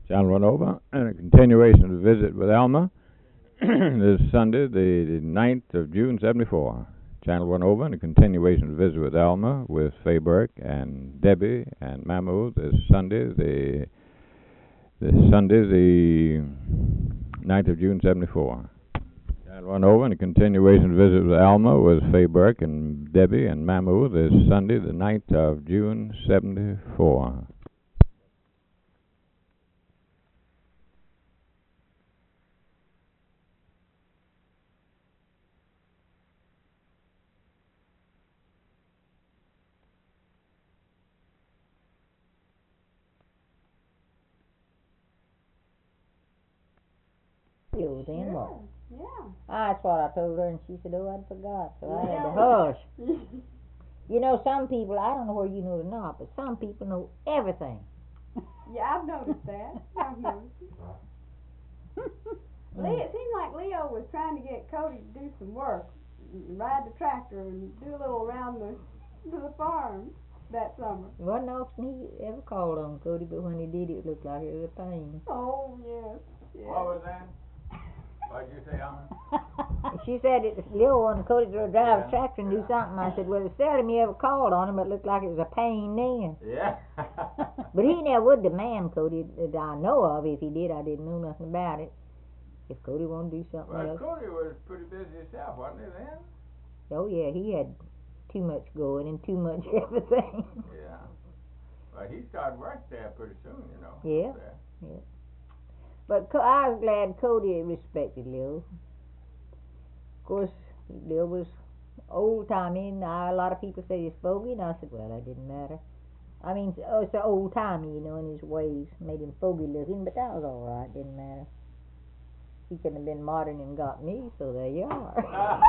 Channel 1 over, and a continuation of the visit with Alma this Sunday, the 9th of June, 74. Channel 1 over, and a continuation of the visit with Alma, with Faye Burke and Debbie and Mahmoud this Sunday, the 9th of June, 74. Channel 1 over, and a continuation of the visit with Alma, with Faye Burke and Debbie and Mahmoud this Sunday, the 9th of June, 74. You then what? Yeah. That's what I told her, and she said, "Oh, I'd forgot," so I had to hush. You know, some people, I don't know where you know it or not, but some people know everything. Yeah, I've noticed that. I've noticed it. It seemed like Leo was trying to get Cody to do some work, ride the tractor and do a little around the farm that summer. Wasn't often he ever called on Cody, but when he did, it looked like it was a pain. Oh, yes. What was that? What'd you say, Alma? She said Leo wanted Cody to drive Yeah. a tractor and do something. I said, well, it's seldom he ever called on him, but it looked like it was a pain then. Yeah. But he never would demand Cody that I know of. If he did, I didn't know nothing about it. If Cody wanted to do something Well, else. Cody was pretty busy himself, wasn't he, then? Oh, yeah, he had too much going and too much everything. Yeah. Well, he started work there pretty soon, you know. Yeah. There. Yeah. But I was glad Cody respected Lil. Of course, Lil was old-timey, and a lot of people say he's fogey, and I said, well, that didn't matter. I mean, it's old-timey, you know, in his ways. Made him fogey-looking, but that was all right, didn't matter. He couldn't have been modern and got me, so there you are.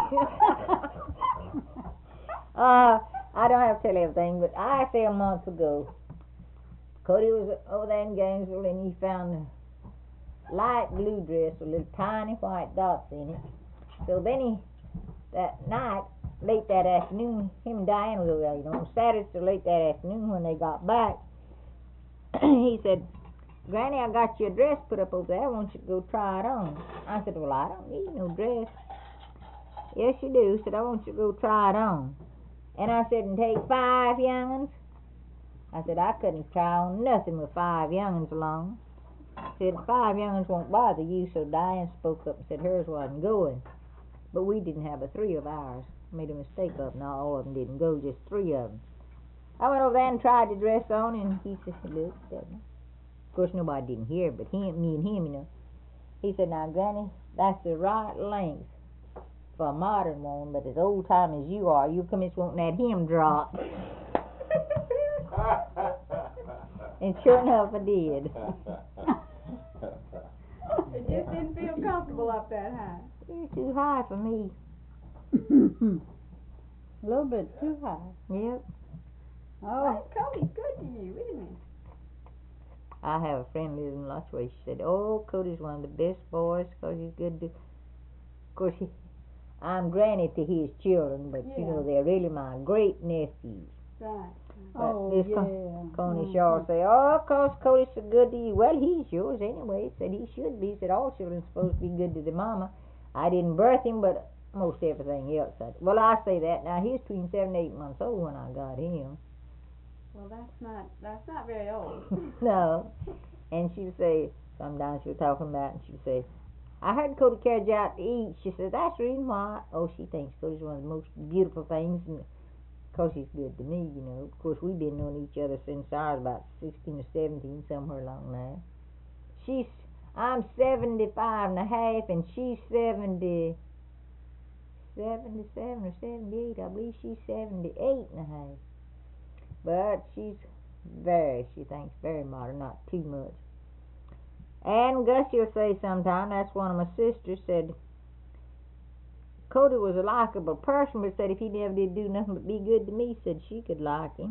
I don't have to tell everything, but I say a month ago, Cody was over there in Gainesville, and he found a light blue dress with little tiny white dots in it. So then that night, late that afternoon, him and Diane was over there, you know, on Saturday, so late that afternoon when they got back, he said, Granny, I got you a dress put up over there. I want you to go try it on. I said, well, I don't need no dress. Yes, you do. He said, I want you to go try it on. And I said, and take 5 young'uns? I said, I couldn't try on nothing with 5 young'uns along. I said, 5 young'uns won't bother you, so Diane spoke up and said hers wasn't going. But we didn't have 3 of ours. Made a mistake of them. Not all of them didn't go, just 3 of them. I went over there and tried the dress on, and he said, look, Debbie. Of course, nobody didn't hear, but me and him, you know. He said, now, Granny, that's the right length for a modern one, but as old time as you are, you come in wanting that hem drop. And sure enough, I did. It just didn't feel comfortable up that high. It's too high for me. A little bit too high. Yep. Oh, Cody's good to you, isn't he? I have a friend who lives in Lutchway. She said, oh, Cody's one of the best boys because he's good to... Of course, I'm granny to his children, but, you know, they're really my great-nephews. Right. But this Coney Shaw say, oh, cause Cody's so good to you. Well, he's yours anyway. He said he should be. He said all children are supposed to be good to their mama. I didn't birth him, but most everything else. Well, I say that. Now, he was between 7 and 8 months old when I got him. Well, that's not very old. No. And she'd say, sometimes she was talking about, and she'd say, I heard Cody carried you out to eat. She said, that's the reason why. Oh, she thinks Cody's one of the most beautiful things, and because he's good to me, you know. Of course, we've been knowing each other since I was about 16 or 17, somewhere along there. I'm 75 and a half, and she's 77 or 78. I believe she's 78 and a half. But she thinks very modern, not too much. And Gussie will say sometime, that's one of my sisters, said, Cody was a likable person, but said if he never did do nothing but be good to me, said she could like him.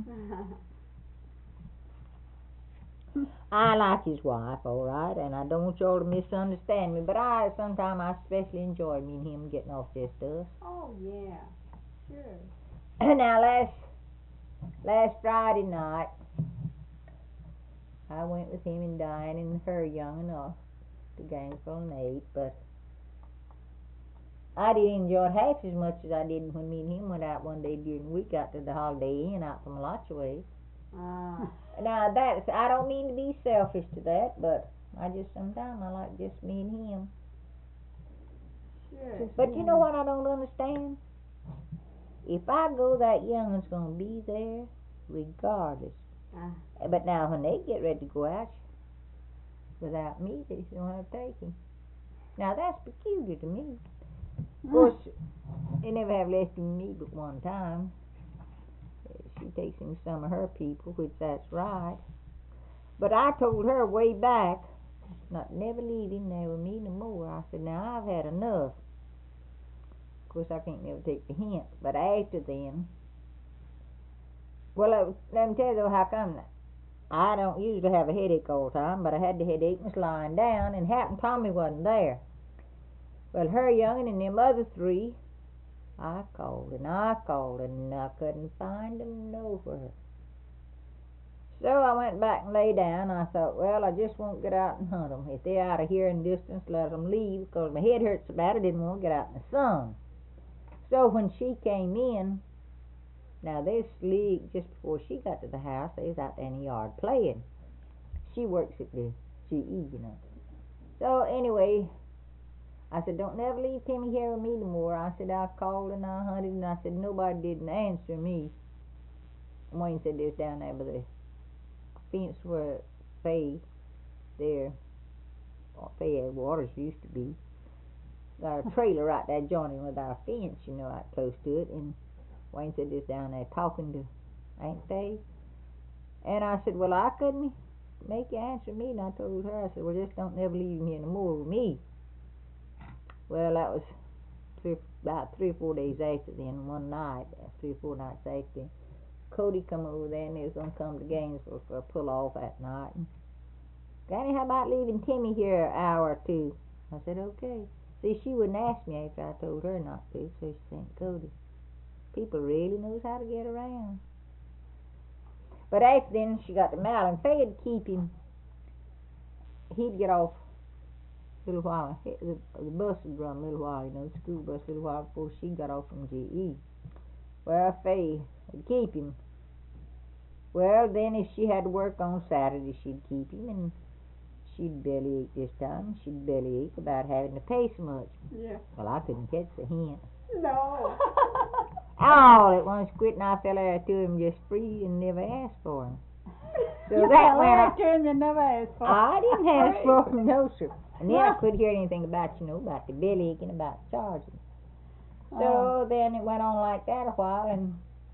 I like his wife, all right, and I don't want y'all to misunderstand me, but sometimes I especially enjoy me and him getting off just us. Oh, yeah, sure. Now, last Friday night, I I went with him and Diane and her young and off to Gainesville and ate, but I didn't enjoy it half as much as I did when me and him went out one day during the week out to the Holiday Inn out from Alachua. Ah. Now that's, I don't mean to be selfish to that, but I just sometimes I like just me and him. Sure. But you know what I don't understand? If I go, that youngin's gonna be there regardless. But now when they get ready to go out without me, they don't have to take him. Now that's peculiar to me. Of course, they never have left him me but one time. She takes him some of her people, which that's right. But I told her way back, not never leave him there with me no more. I said, now I've had enough. Of course, I can't never take the hint. But after then, well, let me tell you though how come that. I don't usually have a headache all the time, but I had the headache and was lying down, and happened Tommy wasn't there. Well, her young'un and them other three, I called and I couldn't find them nowhere. So I went back and lay down. I thought, well, I just won't get out and hunt 'em. If they're out of hearing distance, let 'em leave, because my head hurts so bad I didn't want to get out in the sun. So when she came in, now this league, just before she got to the house, they was out there in the yard playing. She works at the GE, you know. So anyway, I said, don't never leave Timmy here with me no more. I said, I called and I hunted, and I said, nobody didn't answer me. Wayne said, there's down there by the fence where Faye Waters used to be. Got a trailer right there joining with our fence, you know, right close to it. And Wayne said, there's down there talking to Aunt Faye. And I said, well, I couldn't make you answer me. And I told her, I said, well, just don't never leave him here no more with me. Well, that was about 3 or 4 days after then. One night, 3 or 4 nights after, Cody come over there and he was going to come to Gainesville for a pull-off that night. And, Granny, how about leaving Timmy here an hour or two? I said, okay. See, she wouldn't ask me after I told her not to, so she sent Cody. People really knows how to get around. But after then, she got to Mal, and Faye'd keep him. He'd get off a little while. The bus would run a little while, you know, the school bus a little while before she got off from GE. Well, Faye would keep him. Well, then if she had to work on Saturday, she'd keep him, and she'd bellyache this time. She'd bellyache about having to pay so much. Yeah. Well, I couldn't catch the hint. No. All at once quit, and I fell out to him just free and never asked for him. So You that fell went after him, you never asked for I didn't ask Right. for him, no, sir. And then I couldn't hear anything about, you know, about the bellyache and about charging. So then it went on like that a while, and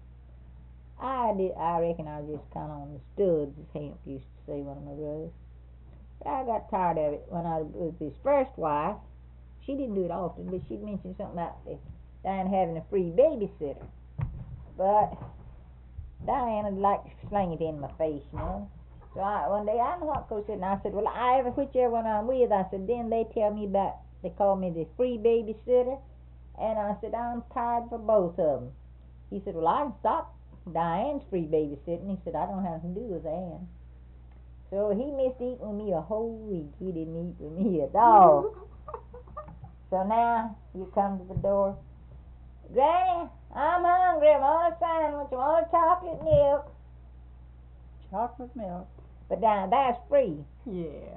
I reckon I was just kind of on the studs, as Hamp used to say, one of my brothers. But I got tired of it when I was with his first wife. She didn't do it often, but she'd mention something about the Diane having a free babysitter. But Diane would like to sling it in my face, you know. So one day, I don't know what Coach said, and I said, well, whichever one I'm with, I said, then they tell me about, they call me the free babysitter. And I said, I'm tired for both of them. He said, well, I can stop Diane's free babysitting. He said, I don't have anything to do with Ann. So he missed eating with me a whole week. He didn't eat with me at all. So now you come to the door. Granny, I'm hungry. I want a sandwich. I want a chocolate milk. chocolate milk. But now that's free. Yeah.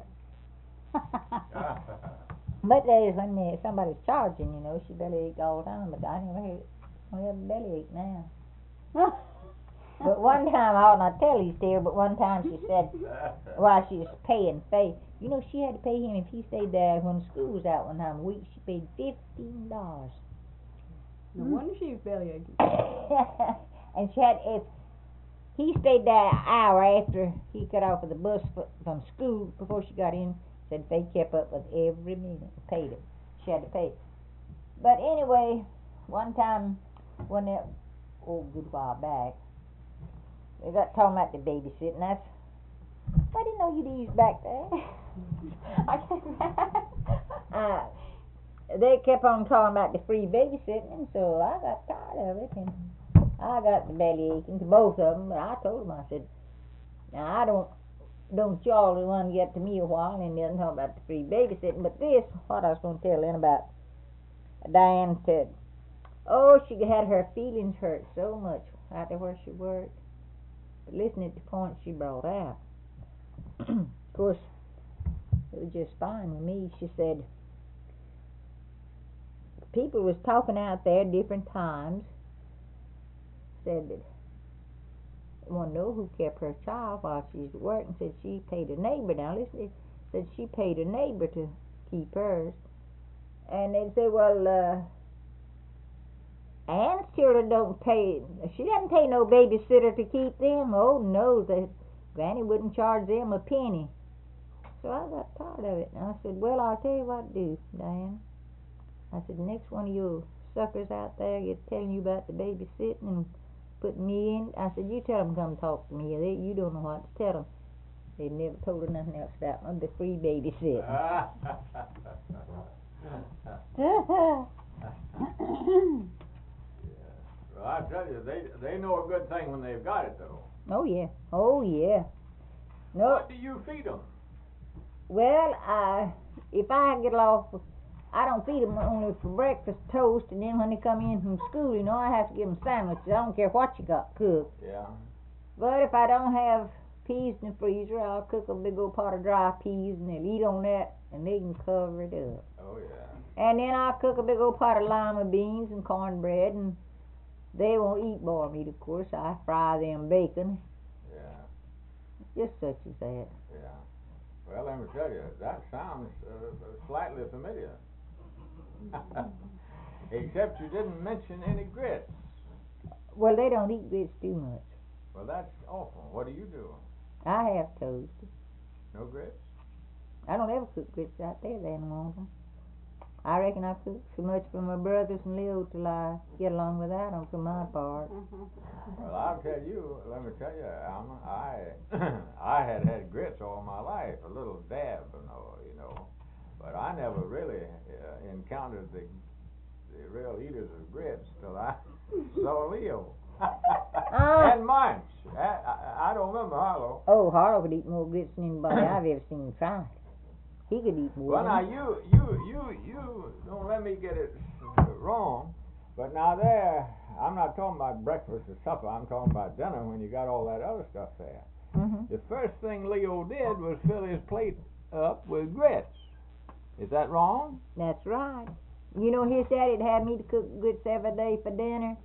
But there's when somebody's charging, you know, she bellyache all the time. But I never have a bellyache now. But one time, I ought not tell you still, but one time she said, while she was paying Faye, you know, she had to pay him if he stayed there when school was out one time a week. She paid $15. No wonder she was bellyaching. And she had, if he stayed there an hour after he got off of the bus from school before she got in, said Faye kept up with every minute and paid it. She had to pay it. But anyway, one time, when it, good while back, they got talking about the babysitting. I didn't know you'd ease back there. They kept on talking about the free babysitting, and so I got tired of it, and I got the belly aching to both of them. But I told them, I said, now don't y'all the one get to me a while and then talk about the free babysitting. But this, what I was going to tell then about Diane said, oh, she had her feelings hurt so much out there where she worked. But listen at the point she brought out. Of course, it was just fine with me. She said, people was talking out there different times. Said that they want to know who kept her child while she's at work, and said she paid a neighbor. Now listen, said she paid a neighbor to keep hers. And they'd say, well, Ann's children don't pay, she doesn't pay no babysitter to keep them. Oh no, that Granny wouldn't charge them a penny. So I got tired of it, and I said, well, I'll tell you what to do, Diane. I said, the next one of you suckers out there gets telling you about the babysitting and putting me in, I said, you tell them come talk to me. You don't know what to tell them. They never told her nothing else about the free babysitting. Well, I tell you, they know a good thing when they've got it, though. Oh yeah, oh yeah. No. What do you feed them? Well, if I get off, I don't feed them only for breakfast toast, and then when they come in from school, you know, I have to give them sandwiches. I don't care what you got cooked. Yeah. But if I don't have peas in the freezer, I'll cook a big old pot of dry peas, and they'll eat on that, and they can cover it up. Oh yeah. And then I'll cook a big old pot of lima beans and cornbread, and they won't eat boiled meat, of course. I fry them bacon. Yeah. Just such as that. Yeah. Well, let me tell you, that sounds slightly familiar. Except you didn't mention any grits. Well, they don't eat grits too much. Well, that's awful. What do you do? I have toast. No grits? I don't ever cook grits out there. They don't want them. I reckon I cook so much for my brothers and Leo till I get along without them for my part. Well, I'll tell you, let me tell you, Alma, I had grits all my life, a little dab, you know, but I never really encountered the real eaters of grits till I saw Leo. And Munch. I don't remember Harlow. Oh, Harlow could eat more grits than anybody I've ever seen try. He could eat more. Well, now you don't let me get it wrong, but now there, I'm not talking about breakfast or supper. I'm talking about dinner when you got all that other stuff there. Mm-hmm. The first thing Leo did was fill his plate up with grits. Is that wrong? That's right. You know, his daddy'd have me to cook grits every day for dinner.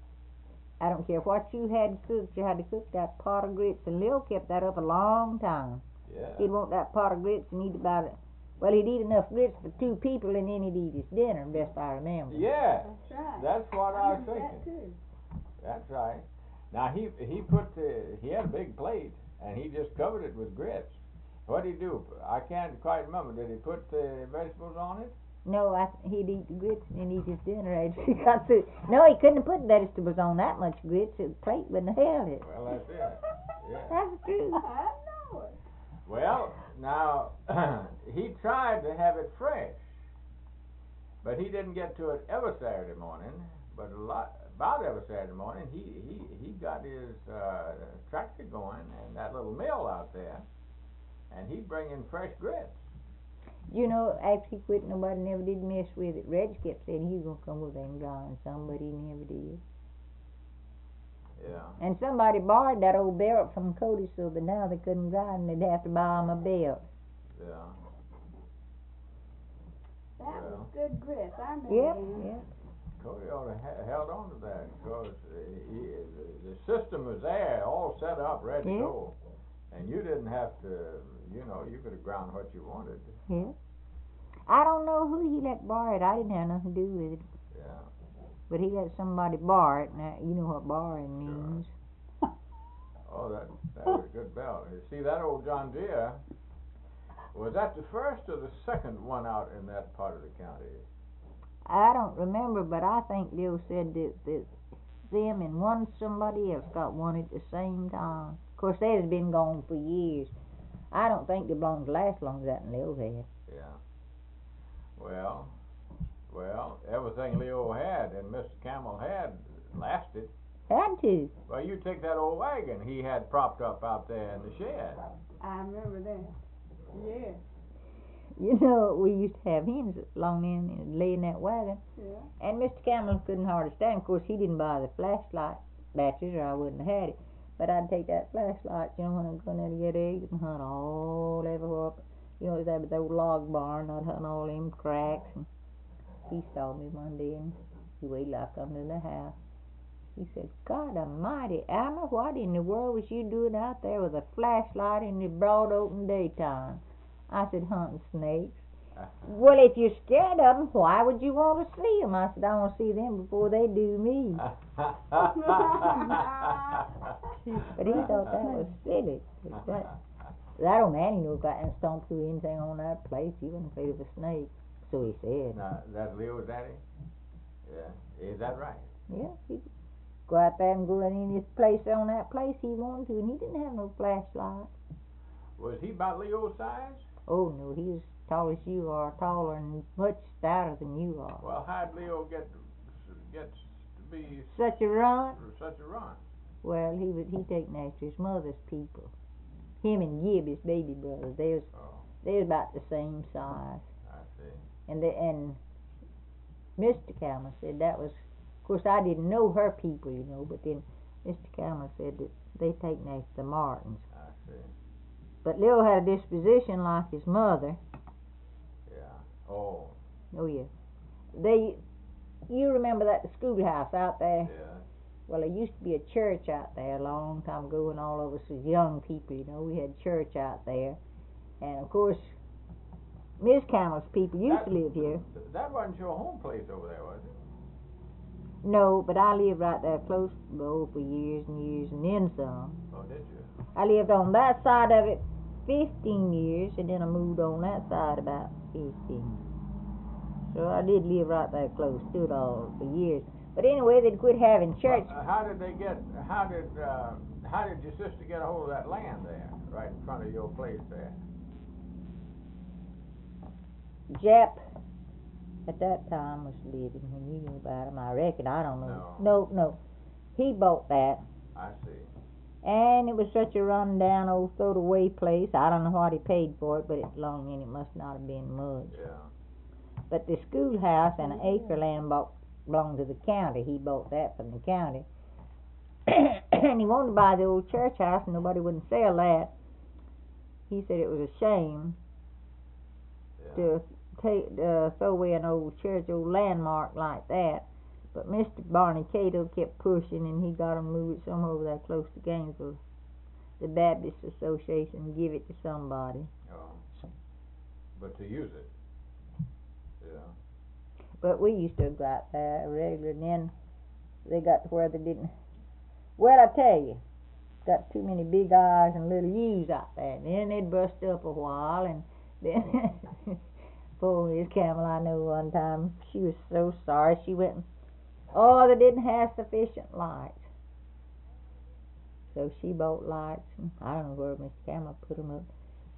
I don't care what you had cooked, you had to cook that pot of grits, and Leo kept that up a long time. Yeah. He'd want that pot of grits and eat about it. Well, he'd eat enough grits for 2 people, and then he'd eat his dinner, best I remember. Yeah. That's right. That's what I was remember thinking. that too. That's right. Now he had a big plate and he just covered it with grits. What did he do? I can't quite remember. Did he put the vegetables on it? No, he'd eat the grits and eat his dinner after he got through. No, he couldn't have put vegetables on that much grits. His plate wouldn't have held it. Well, that's it. Yeah. That's true. I know it. Well, now he tried to have it fresh, but he didn't get to it every Saturday morning. But about every Saturday morning, he got his tractor going and that little mill out there, and he'd bring in fresh grits. You know, after he quit, nobody never did mess with it. Reg kept saying he was going to come over there and grind some, but he never did. Yeah. And somebody borrowed that old belt from Cody, so that now they couldn't grind, and they'd have to buy him a belt. Yeah. That was Well. good grits. I remember Yep, them. yep. Cody ought to held on to that because the system was there, all set up, ready to Yeah. go, and you didn't have to. You know, you could have ground what you wanted. Yeah. I don't know who he let borrow it. I didn't have nothing to do with it. Yeah. But he let somebody borrow it. Now, you know what borrowing means. Oh, that was a good belt. You see, that old John Deere, was that the first or the second one out in that part of the county? I don't remember, but I think Bill said that them and somebody else got one at the same time. Of course, they had been gone for years. I don't think they belong to last long as that in Leo had. Yeah. Well, everything Leo had and Mr. Camel had lasted. Had to. Well, you take that old wagon he had propped up out there in the shed. I remember that. Yeah, You know, we used to have hens along in and lay in that wagon. yeah. And Mr. Cameron couldn't hardly stand. Of course, he didn't buy the flashlight batteries, or I wouldn't have had it. But I'd take that flashlight, you know, when I'd go in there to get eggs and hunt all everywhere up. You know, there was that old log barn. I'd hunt all them cracks. And he saw me one day, and he waited till I come to the house. He said, "God Almighty, Alma, what in the world was you doing out there with a flashlight in the broad open daytime?" I said, "Hunting snakes." "Well, if you're scared of them, why would you want to see them?" I said, "I want to see them before they do me." But he thought that was silly. That old man, got and stomped through anything on that place. He wasn't afraid of a snake, so he said. Now, that Leo's daddy? Yeah. Is that right? Yeah, he'd go out there and go in any place on that place he wanted to, and he didn't have no flashlight. Was he about Leo's size? Oh, no, he was tall as you are, taller and much stouter than you are. Well, how'd Leo get to be Such a runt? such a run? Well, he'd taken after his mother's people. Him and Gib, his baby brother, they was about the same size. I see. And Mr. Cameron said that was, of course, I didn't know her people, you know, but then Mr. Cameron said that they taken after the Martins. I see. But Lil had a disposition like his mother. Yeah. Oh. Oh, yeah. You remember that the schoolhouse out there? Yeah. Well, there used to be a church out there a long time ago, and all of us was young people, you know. We had church out there. And, of course, Miss Camel's people used to live here. That wasn't your home place over there, was it? No, but I lived right there close for years and years, and then some. Oh, did you? I lived on that side of it 15 years, and then I moved on that side about 15. So I did live right there close to it all for years. But anyway, they'd quit having church. How did your sister get a hold of that land there, right in front of your place there? Jep, at that time, was living when you knew about him, I reckon. I don't know. No. He bought that. I see. And it was such a run-down old throw-away place. I don't know what he paid for it, but it belonged in. It must not have been much. Yeah. But the schoolhouse and an acre land belonged to the county. He bought that from the county. And he wanted to buy the old church house, and nobody wouldn't sell that. He said it was a shame to throw away an old church, old landmark like that. But Mr. Barney Cato kept pushing, and he got him to move it somewhere over there close to Gainesville. The Baptist Association give it to somebody. Oh. But to use it. Yeah. But we used to go out there regular, and then they got to where they didn't. Well, I tell you, got too many big eyes and little U's out there. And then they'd bust up a while, and then poor Miss Camel, I know one time, she was so sorry. She went and, they didn't have sufficient lights. So she bought lights, and I don't know where Miss Camel put them up.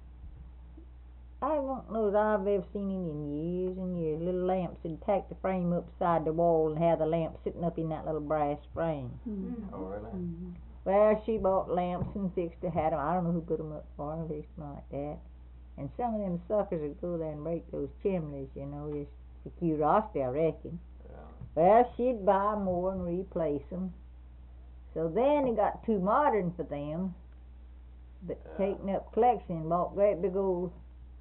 I don't know that I've ever seen any in years and years. Little lamps would tack the frame up beside the wall and have the lamp sitting up in that little brass frame. Mm-hmm. Oh, really? Mm-hmm. Well, she bought lamps and fixed to have them. I don't know who put them up for her, fixed them like that. And some of them suckers would go there and break those chimneys, you know, just for curiosity, I reckon. Yeah. Well, she'd buy more and replace them. So then it got too modern for them. But taking up collection, bought great big old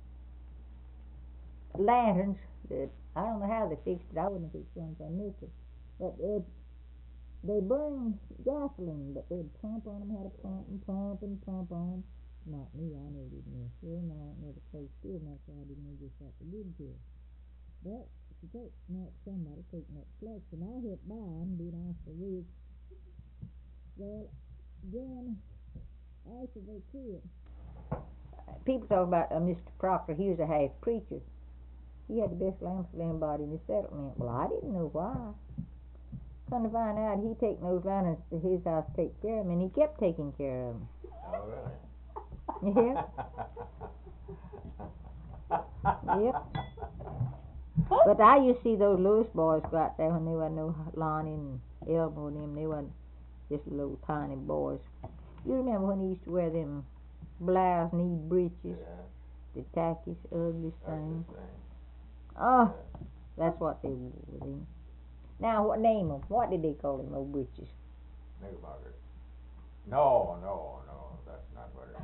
lanterns that I don't know how they fixed it. I wouldn't have fixed one for a nickel. But they burned gasoline, but they'd pump on them, had to pump and pump and pump on them. Not me, I never did know. Well, no, I never close to them, that's why I didn't know just what they did to it. But if you take somebody taking up collection, I hit by them, being off the roof. Well, then, after they quit, people talk about Mr. Proctor. He was a half preacher. He had the best lamps of anybody in the settlement. Well, I didn't know why. Come to find out, he taken those lanterns to his house to take care of them, and he kept taking care of them. Oh, really? Yeah. Yep. But I used to see those Lewis boys go out there when they wasn't no Lonnie and Elmo and them. They wasn't just little tiny boys. You remember when he used to wear them blouse need breeches. Yeah. The tackiest, ugliest That's thing. the thing. Oh, that's what they wore with him. Now, what name them? What did they call him, old breeches? Knickerbockers. No, that's not what it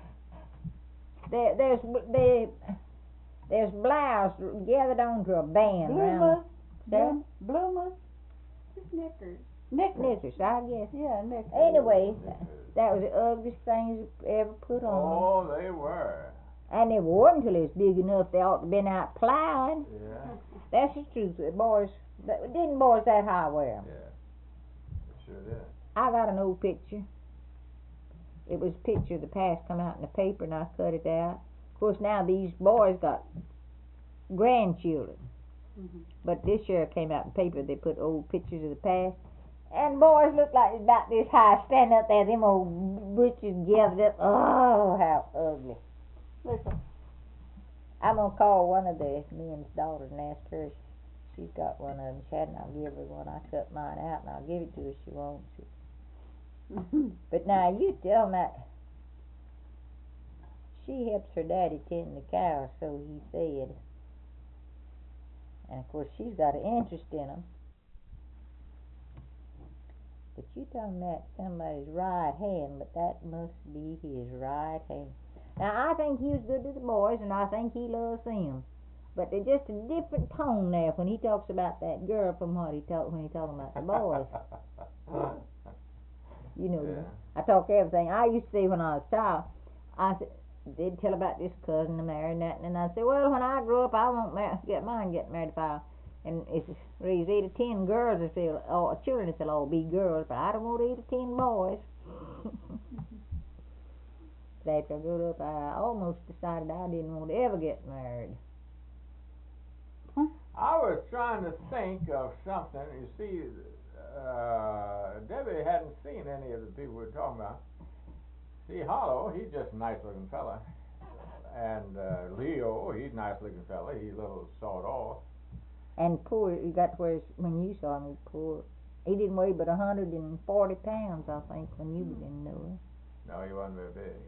was. There's blouse gathered onto a band round. Bloomers. Snickers. Knickers, I guess. Yeah, knickers. Anyway, that was the ugliest things ever put on. Oh, they were. And they wore them till they was big enough. They ought to been out plowing. Yeah, That's the truth. The boys, didn't boys that high wear 'em? yeah. They sure did. I got an old picture. It was a picture of the past come out in the paper, and I cut it out. Of course, now these boys got grandchildren. Mhm. But this year it came out in the paper. They put old pictures of the past. And boys look like about this high, standing up there, them old britches gathered up. Oh, how ugly. Listen. I'm going to call one of the men's daughters and ask her if she's got one of them. She hadn't, I'll give her one. I cut mine out, and I'll give it to her if she wants it. But now, you tell me that she helps her daddy tend the cows, so he said. And, of course, she's got an interest in them. But you talking about somebody's right hand, but that must be his right hand. Now, I think he was good to the boys, and I think he loves them. But there's just a different tone there when he talks about that girl from what he talked when he talking about the boys. You know, Yeah. I talk everything. I used to say when I was a child, I said, they'd tell about this cousin to marry and that, and I said, well, when I grow up, I won't get married if I. And it's raise 8 or 10 girls if they'll, or children if they'll all be girls, but I don't want 8 or 10 boys. But after I grew up, I almost decided I didn't want to ever get married. I was trying to think of something. You see, Debbie hadn't seen any of the people we were talking about. See, Hollow, he's just a nice-looking fella. And Leo, he's a nice-looking fella. He's a little sawed off. And poor, he got to where when you saw him, poor. He didn't weigh but 140 pounds, I think, when you was in Noah. No, he wasn't very big.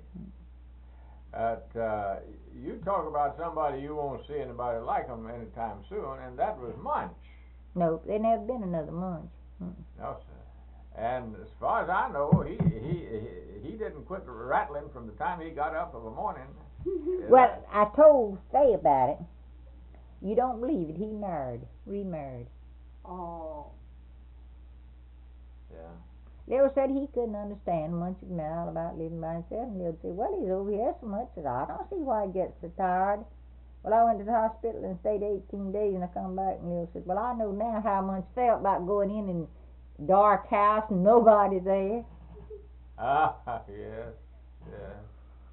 You talk about somebody you won't see anybody like him anytime soon, and that was Munch. No, there never been another Munch. No, sir. And as far as I know, he didn't quit rattling from the time he got up of a morning. Well, I told Faye about it. You don't believe it, he remarried. Oh. Yeah. Leo said he couldn't understand Munch's mouth about living by himself, and Leo said, well, he's over here so much that I don't see why he gets so tired. Well, I went to the hospital and stayed 18 days, and I come back, and Leo said, well, I know now how Munch felt about going in and dark house and nobody there. Yes, yeah.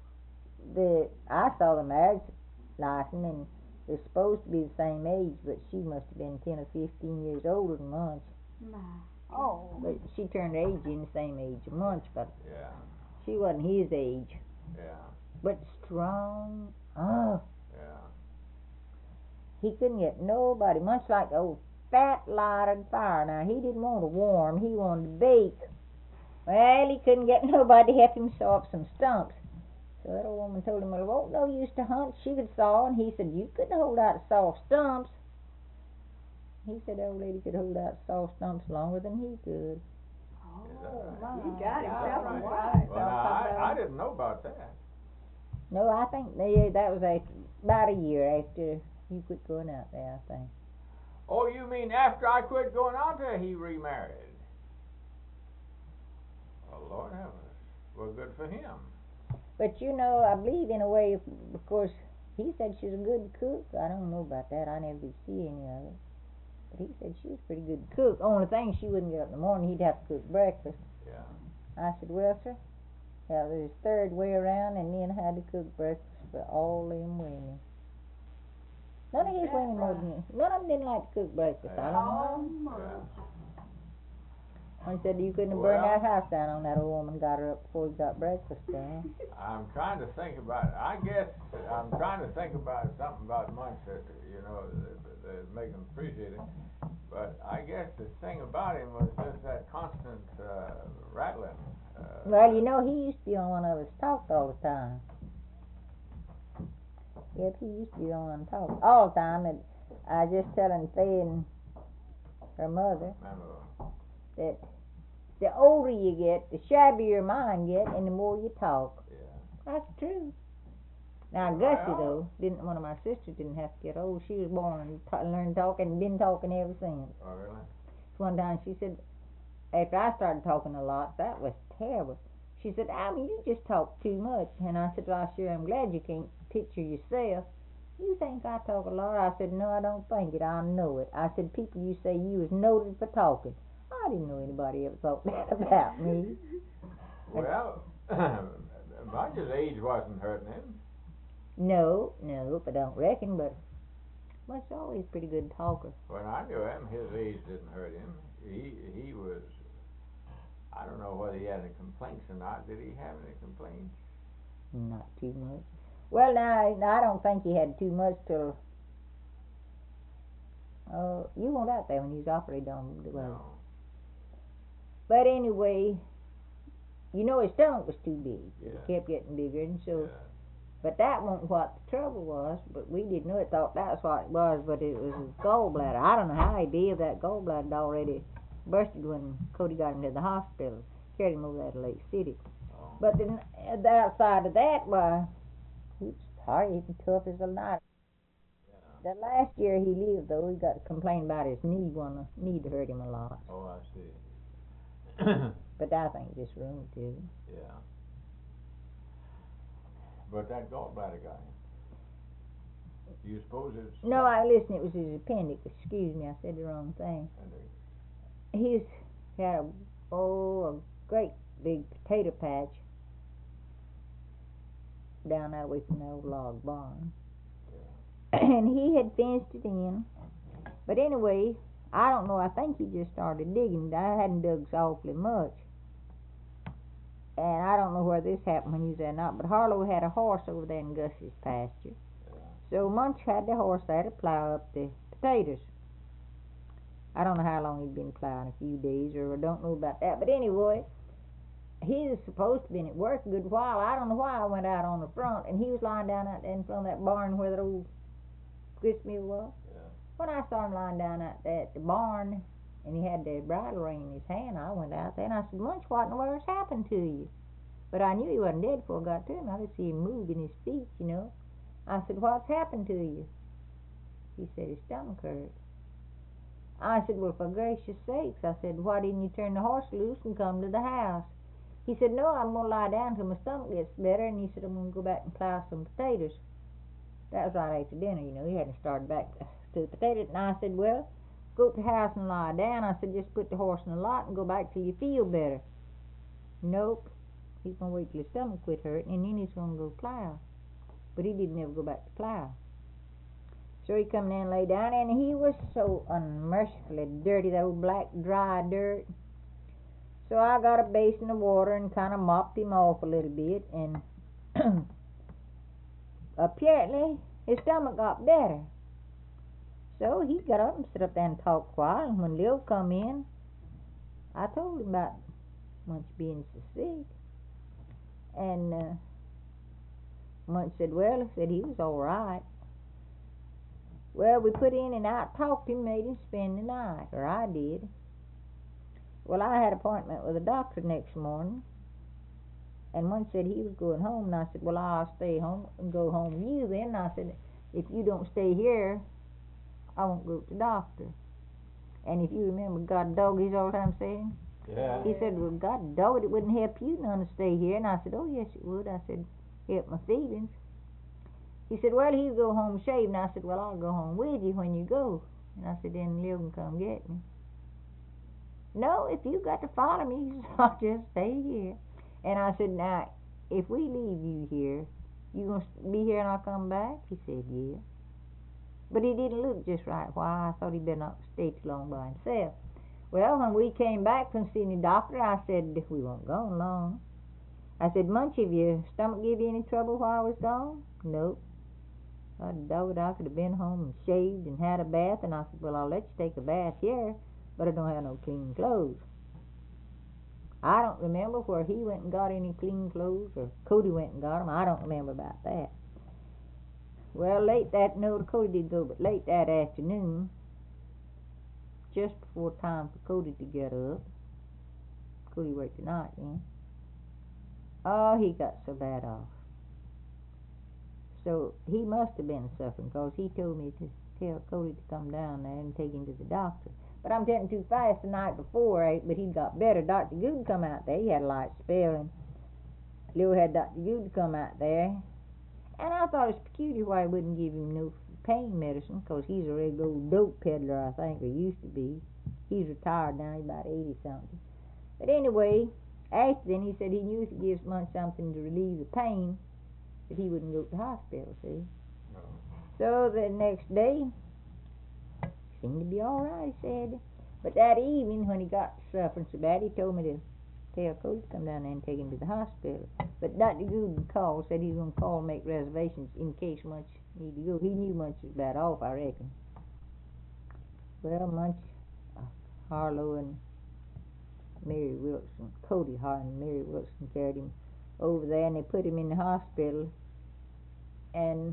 I saw the marriage license, and they're supposed to be the same age, but she must have been 10 or 15 years older than Munch. My. Oh. But she turned age in the same age of Munch, but Yeah, she wasn't his age. yeah, But strong. Oh, yeah. he couldn't get nobody. Munch like the old fat lighted fire. Now, he didn't want to warm, he wanted to bake. Well, he couldn't get nobody to help him saw up some stumps. So that old woman told him, well, it won't no use to hunt. She could saw, and he said, you couldn't hold out to saw stumps. He said the old lady could hold out to saw stumps longer than he could. Oh, he got himself a Right. wife. Well, now, I didn't know about that. No, I think that was about a year after he quit going out there, I think. Oh, you mean after I quit going out there, he remarried? Oh, Lord heavens. Well, good for him. But you know, I believe in a way, of course, he said she was a good cook. I don't know about that. I never did see any of it. But he said she was a pretty good cook. Only thing, she wouldn't get up in the morning. He'd have to cook breakfast. Yeah. I said, well, sir, yeah, there's a third way around, and then I had to cook breakfast for all them women. None of his women more than none of them didn't like to cook breakfast. I don't know. Oh, my. He said you couldn't have burned Well- that house down on that old woman got her up before he got breakfast done. I'm trying to think about, I guess, I'm trying to think about something about Munch that, that make him appreciate it. But I guess the thing about him was just that constant, rattling. Well, he used to be on one of us talked all the time. Yep, he used to be on one talk all the time. And I was just telling Faye and her mother that the older you get, the shabbier your mind get, and the more you talk. Yeah. That's true. Now Gussie though, one of my sisters didn't have to get old. She was born and learned talking and been talking ever since. Oh, really? One time she said, after I started talking a lot, that was terrible. She said, Alma, you just talk too much. And I said, well, sure, I'm glad you can't picture yourself. You think I talk a lot? I said, no, I don't think it. I know it. I said, people you say you was noted for talking. I didn't know anybody ever thought that about me. Well, Munch's age wasn't hurting him. No, I don't reckon, but Munch's always a pretty good talker. When I knew him, his age didn't hurt him. He was, I don't know whether he had any complaints or not. Did he have any complaints? Not too much. Well, now I don't think he had too much till. You weren't out there when he was operated on. No. But anyway, his stomach was too big. Yeah. It kept getting bigger, and so. Yeah. But that wasn't what the trouble was. But we didn't know it. Thought that's what it was. But it was his gallbladder. I don't know how he did. That gallbladder had already bursted when Cody got him to the hospital. Carried him over there to Lake City. Oh. But then outside of that, why, he was hard, he was tough as a knife. Yeah. That last year he lived, though, he got to complain about his knee. Knee hurt him a lot. Oh, I see. But I think just rheumatism. Yeah. But that gallbladder guy, do you suppose it's... No, listen, it was his appendix. Excuse me, I said the wrong thing. He's had a great big potato patch down that way from the old log barn. Yeah. And he had fenced it in. But anyway, I don't know, I think he just started digging. I hadn't dug so awfully much. And I don't know where this happened when he was there or not, but Harlow had a horse over there in Gussie's pasture. Yeah. So Munch had the horse there to plow up the potatoes. I don't know how long he'd been plowing, a few days, or I don't know about that. But anyway, he was supposed to be at work a good while. I don't know why I went out on the front, and he was lying down out there in front of that barn where that old grist mill was. Yeah. When I saw him lying down out there at the barn, and he had the bridle rein in his hand, I went out there and I said, Munch, what in the world's happened to you? But I knew he wasn't dead before I got to him. I could see him moving his feet, I said, what's happened to you? He said, his stomach hurt. I said, well, for gracious sakes, I said, why didn't you turn the horse loose and come to the house? He said, no, I'm going to lie down till my stomach gets better. And he said, I'm going to go back and plow some potatoes. That was right after dinner, He hadn't started back to the potatoes. And I said, well, go to the house and lie down. I said, just put the horse in the lot and go back till you feel better. Nope. He's going to wait till his stomach quit hurting, and then he's going to go plow. But he didn't ever go back to plow. So he come in and lay down, and he was so unmercifully dirty, that old black dry dirt. So I got a basin of water and kind of mopped him off a little bit, and apparently his stomach got better. So he got up and sat up there and talked a while, and when Lil come in, I told him about Munch being so sick. And Munch said, well, he was all right. Well, we put in and out, talked him, made him spend the night, or I did. Well, I had an appointment with a doctor next morning, and Munch said he was going home, and I said, well, I'll stay home and go home with you then. And I said, if you don't stay here, I won't go to the doctor. And if you remember God dog he's all the time saying, Yeah. he said, well, God dog it wouldn't help you none to stay here. And I said, oh, yes, it would. I said, help my feelings. He said, well, he'll go home and shave. And I said, well, I'll go home with you when you go. And I said, then Lil can come get me. No, if you got to follow me, he said, I'll just stay here. And I said, now, if we leave you here, you going to be here and I'll come back? He said, yeah. But he didn't look just right. Why? I thought he'd better not stay too long by himself. Well, when we came back from seeing the doctor, I said, we weren't gone long. I said, Munch, have your stomach give you any trouble while I was gone? Nope. I doubt I could have been home and shaved and had a bath, and I said, well, I'll let you take a bath here, but I don't have no clean clothes. I don't remember where he went and got any clean clothes, or Cody went and got them. I don't remember about that. Well, no, Cody did go, but late that afternoon, just before time for Cody to get up, Cody worked the night then, oh, he got so bad off. So he must have been suffering, because he told me to tell Cody to come down there and take him to the doctor. But I'm getting too fast the night before, but he got better. Dr. Good come out there. He had a light spell, and Lou had Dr. Good come out there. And I thought it's peculiar why he wouldn't give him no pain medicine, because he's a regular old dope peddler, I think, or used to be. He's retired now. He's about 80-something. But anyway, after then, he said he knew if he gives Munch something to relieve the pain, that he wouldn't go to the hospital, see? No. So the next day, seemed to be all right, he said. But that evening, when he got suffering so bad, he told me to tell Cody to come down there and take him to the hospital. But Dr. Gooden called, said he was going to call and make reservations in case Munch needed to go. He knew Munch was about off, I reckon. Well, Munch, Harlow and Mary Wilson, Cody Harlow and Mary Wilson carried him over there, and they put him in the hospital. And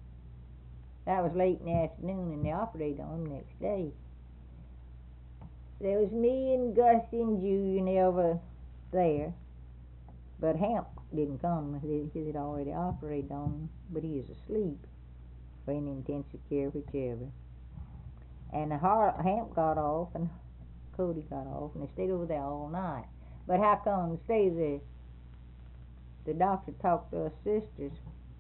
that was late in the afternoon, and they operated on him the next day. There was me and Gussie and Julie over there, but Hamp didn't come. He had already operated on him, but he was asleep, or in intensive care, whichever. And Hamp got off, and Cody got off, and they stayed over there all night. But how come they stay there? The doctor talked to us sisters,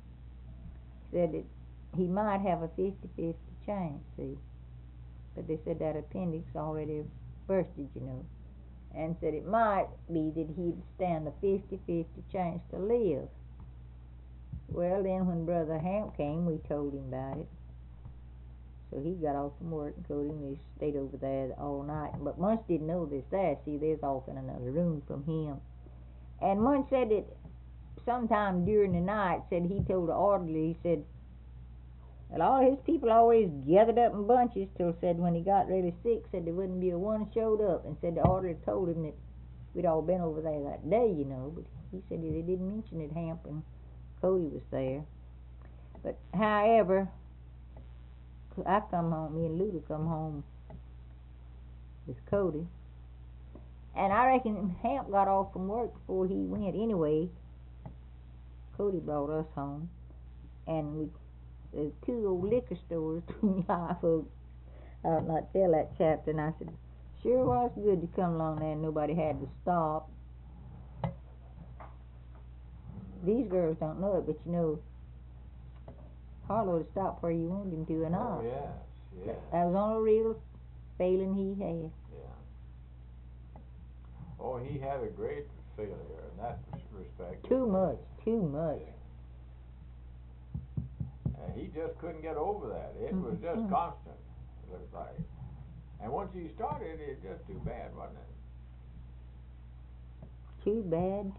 said that he might have a 50-50 chance, see. But they said that appendix already bursted, you know, and said it might be that he'd stand a 50-50 chance to live. Well, then when Brother Hamp came, we told him about it. So he got off from work and told him we stayed over there all night. But Munch didn't know this there. See, they was off in another room from him. And Munch said that sometime during the night, said he told the orderly, he said, well, all his people always gathered up in bunches till, said, when he got really sick, said there wouldn't be a one showed up, and said the orderly told him that we'd all been over there that day, you know, but he said they didn't mention that Hamp and Cody was there. But however, I come home, me and Luda come home with Cody, and I reckon Hamp got off from work before he went. Anyway, Cody brought us home, and there's two old liquor stores between our folks. I'll not tell that chapter, and I said, sure was good to come along there and nobody had to stop. These girls don't know it, but you know, Harlow to stop where you wanted him to or not. Oh, yes, yes. That was the only real failing he had. Yeah. Oh, he had a great failure in that respect. Too much. Yeah. And he just couldn't get over that. It was just constant, it looked like. And once he started, it was just too bad, wasn't it? Too bad.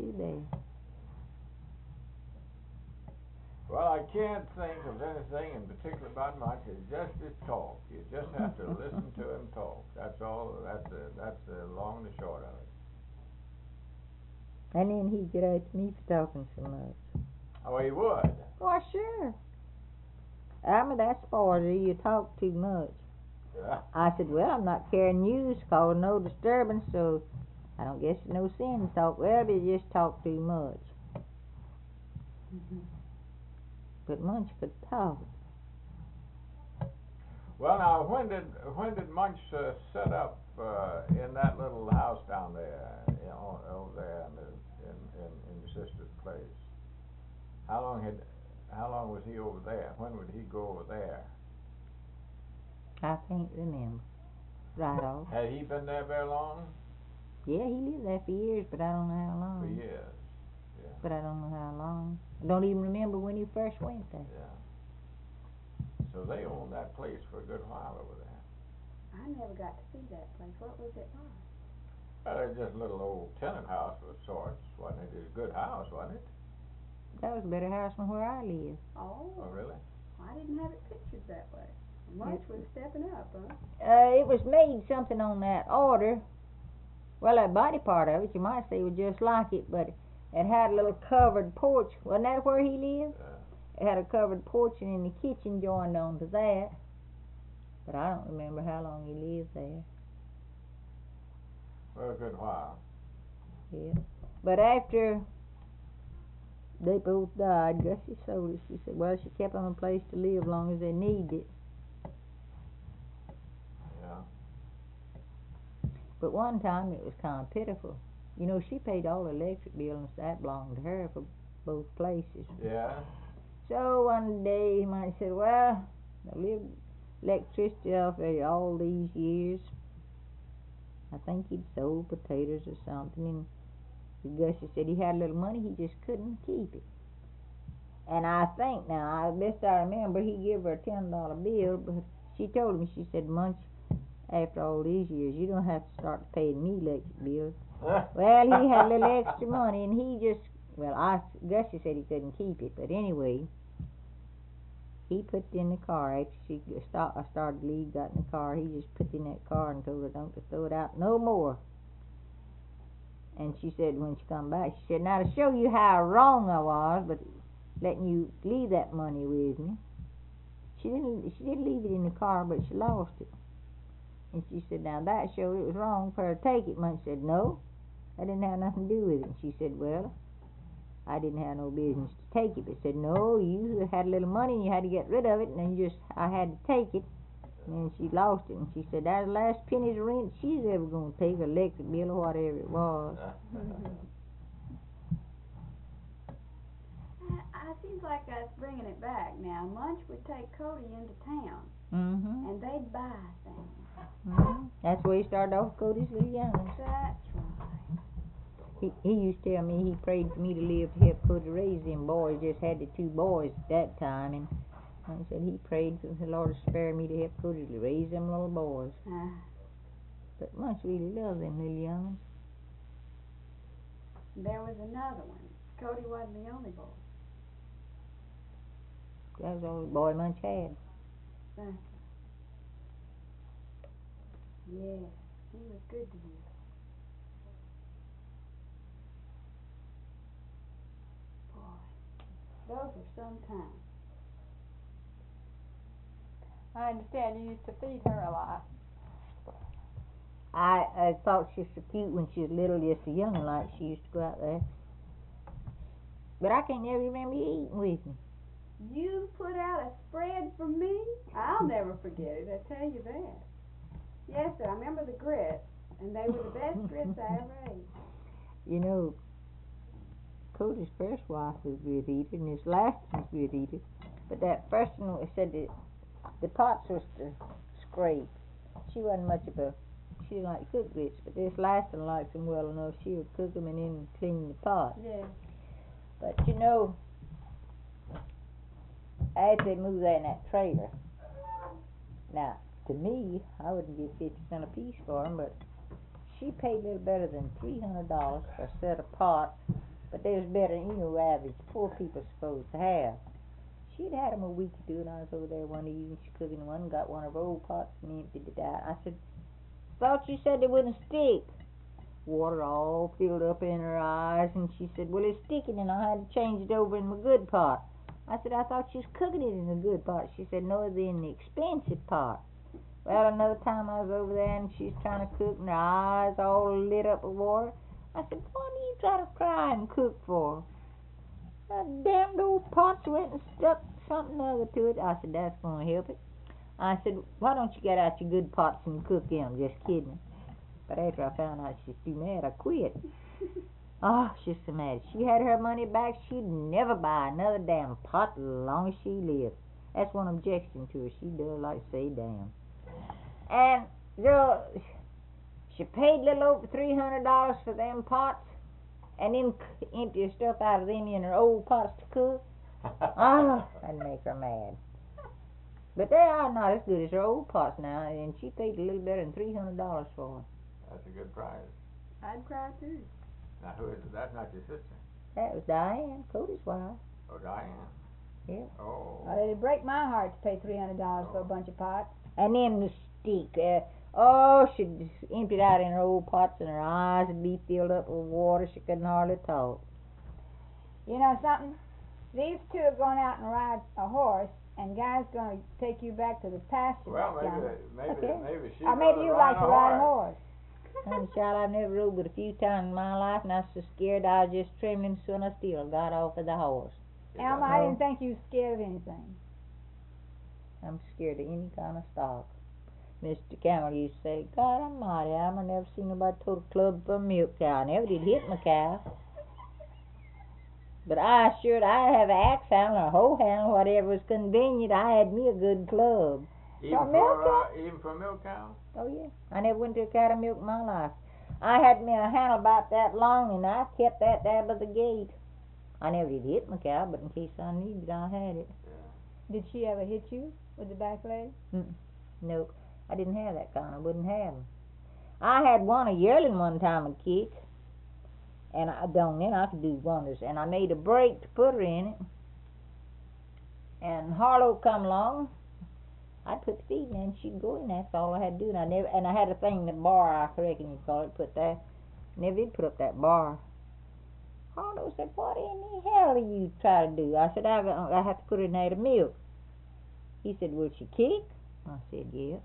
Well, I can't think of anything in particular about Munch. It's just his talk. You just have to listen to him talk. That's all. That's the long and the short of it. And then he'd get at me for talking so much. Oh, he would? Why, sure. I mean, that's for you talk too much. Yeah. I said, well, I'm not carrying news, causing no disturbance, so I don't guess it's no sin to talk. Well, but you just talk too much. But Munch could talk. Well, now, when did Munch set up in that little house down there, over there in your sister's place? How long was he over there? When would he go over there? I can't remember. Right off. Had he been there very long? Yeah, he lived there for years, but I don't know how long. For years. Yeah. But I don't know how long. I don't even remember when he first went there. Yeah. So they owned that place for a good while over there. I never got to see that place. What was it like? It's just a little old tenant house of sorts, wasn't it? It's a good house, wasn't it? That was a better house than where I live. Oh, Oh, really? I didn't have it pictured that way. Much was stepping up, huh? It was made something on that order. Well, that body part of it, you might say, was just like it, but it had a little covered porch. Wasn't that where he lived? Yeah. It had a covered porch, and then the kitchen joined on to that. But I don't remember how long he lived there. For a good while. Yeah. But after they both died, Gussie sold it. She said, well, she kept them a place to live as long as they needed it. Yeah. But one time it was kind of pitiful. You know, she paid all the electric bills that belonged to her for both places. Yeah. So one day he said, well, I lived electricity off there all these years. I think he'd sold potatoes or something, and Gussie said he had a little money, he just couldn't keep it. And I think now, best I remember, he gave her a $10 bill, but she told him, she said, Munch, after all these years, you don't have to start paying me electric bills. Well, he had a little extra money, and he just, Gussie said he couldn't keep it, but anyway, he put it in the car. After I started to leave, got in the car, he just put it in that car and told her don't to throw it out no more. And she said when she come back, she said, now to show you how wrong I was, but letting you leave that money with me. She didn't leave it in the car, but she lost it. And she said, now that showed it was wrong for her to take it. Munch said, no, I didn't have nothing to do with it. And she said, well, I didn't have no business to take it. But said, no, you had a little money and you had to get rid of it, and then I had to take it. And then she lost it, and she said, that's the last penny's rent she's ever going to take, electric bill or whatever it was. I seems like that's bringing it back now. Munch would take Cody into town, Mm-hmm. and they'd buy things. Mm-hmm. That's where he started off Cody's little young'uns. That's right. He used to tell me he prayed for me to live to help Cody raise them boys. Just had the 2 boys at that time, and he said he prayed for the Lord to spare me to help Cody to raise them little boys. But Munch really loved them little young'uns. There was another one. Cody wasn't the only boy. That was the only boy Munch had. That's right. Yeah, he was good to you. Boy, those were some times. I understand you used to feed her a lot. I thought she was so cute when she was little, just a young'un like she used to go out there. But I can't never remember you eating with me. You put out a spread for me? I'll never forget it, I tell you that. Yes, sir, I remember the grits, and they were the best grits I ever ate. You know, Cody's first wife was a good eater, and his last one was a good eater. But that first one said that the pots was to scrape. She wasn't much of a, she didn't like to cook grits, but this last one liked them well enough. She would cook them and then clean the pot. Yeah. But you know, after they moved there in that trailer, now, to me, I wouldn't give 50 cents a piece for them, but she paid a little better than $300 for a set of pots, but they was better than, you know, average poor people supposed to have. She'd had them a week or two, and I was over there one evening, she cooking one, got one of her old pots and emptied it out. I said, thought you said they wouldn't stick. Water all filled up in her eyes, and she said, well, it's sticking, and I had to change it over in my good pot. I said, I thought you was cooking it in the good pot. She said, no, it's in the expensive pot. Well, another time I was over there, and she's trying to cook, and her eyes all lit up with water. I said, what are you trying to cry and cook for? That damned old pot's went and stuck something other to it. I said, that's going to help it. I said, why don't you get out your good pots and cook them? Just kidding. But after I found out she's too mad, I quit. Oh, she's so mad. She had her money back, she'd never buy another damn pot as long as she lived. That's one objection to her. She does like to say damn. And so she paid a little over $300 for them pots, and then empty her stuff out of them in her old pots to cook. Oh, that'd make her mad. But they are not as good as her old pots now, and she paid a little better than $300 for them. That's a good price. I'd cry too. Now, who is it? That's not your sister. That was Diane, Cody's wife. Oh, Diane. Yeah. Oh. Well, it'd break my heart to pay $300 for a bunch of pots. And then the stick. She'd empty it out in her old pots, and her eyes would be filled up with water. She couldn't hardly talk. You know something? These two are going out and ride a horse, and Guy's going to take you back to the pasture. Well, Okay. maybe she. Or maybe you'd like to ride a horse. I'm child, I've never rode but a few times in my life, and I was so scared I was just trembling soon I still got off of the horse. Elma, I didn't think you were scared of anything. I'm scared of any kind of stock. Mr. Campbell used to say, God almighty, Alma never seen nobody tote a club for a milk cow. I never did hit my cow. But I assured I have an axe handle or a hoe handle, whatever was convenient. I had me a good club. Even for milk cows? Oh, yeah. I never went to a cow to milk in my life. I had me a handle about that long, and I kept that there by the gate. I never did hit my cow, but in case I needed it, I had it. Yeah. Did she ever hit you with the back leg? Nope. I didn't have that kind. I wouldn't have them. I had one a yearling one time a kick, and I could do wonders. And I made a break to put her in it. And Harlow come along. I'd put the feed in, and she'd go in. That's all I had to do. And I had a thing, the bar, I reckon you'd call it. Put that. Never did put up that bar. Harlow said, "What in the hell do you try to do?" I said, "I have to put her in there to milk." He said, "Will she kick?" I said, "Yeah."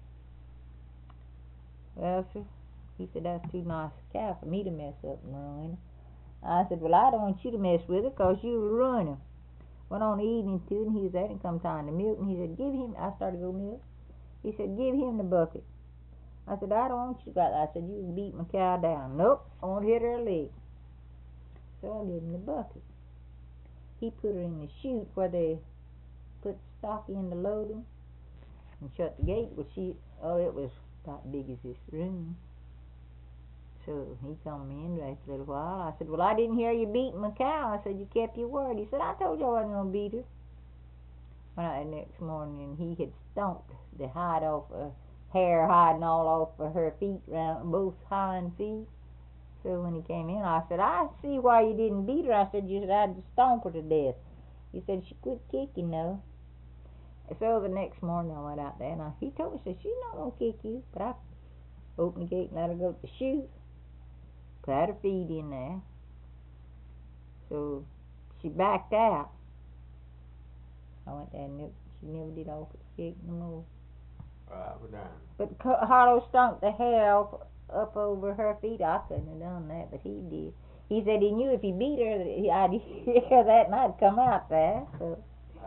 Well, sir, he said, "That's too nice a cow for me to mess up and ruin her." I said, "Well, I don't want you to mess with her, 'cause you'll ruin her." Went on the evening to it, and he was there, and come time to milk, and he said, "Give him," I started to go milk. He said, "Give him the bucket." I said, "I don't want you to go out there." I said, "You can beat my cow down." "Nope, I won't hit her leg." So I gave him the bucket. He put her in the chute where they put stock in to load them, and shut the gate. Well, it was about big as this room. So he come in after a little while. I said, "Well, I didn't hear you beating my cow." I said, "You kept your word." He said, "I told you I wasn't going to beat her." Went out the next morning, and he had stomped the hide off her, hair hiding all off of her feet, round both hind feet. So when he came in, I said, "I see why you didn't beat her." I said, "You said I'd stomp her to death." He said, "She quit kicking, though." So the next morning I went out there, and he told me, he said, "She's not going to kick you." But I opened the gate and let her go to the chute, put her feet in there. So she backed out. I went there and she never did offer to kick no more. But Harlow stomped the hair up over her feet. I couldn't have done that, but he did. He said he knew if he beat her, I'd hear that and I'd come out there. So.